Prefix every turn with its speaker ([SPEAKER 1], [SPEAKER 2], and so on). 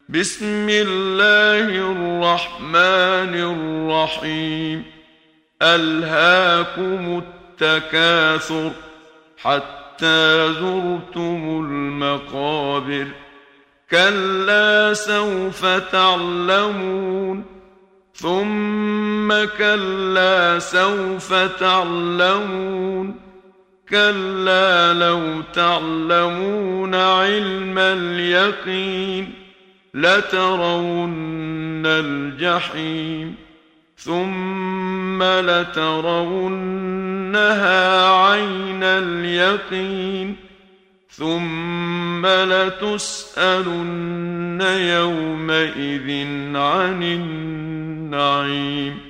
[SPEAKER 1] بسم الله الرحمن الرحيم. ألهاكم التكاثر حتى زرتم المقابر. كلا سوف تعلمون ثم كلا سوف تعلمون. كلا لو تعلمون علم اليقين لترون الجحيم ثم لترونها عين اليقين ثم لتسألن يومئذ عن النعيم.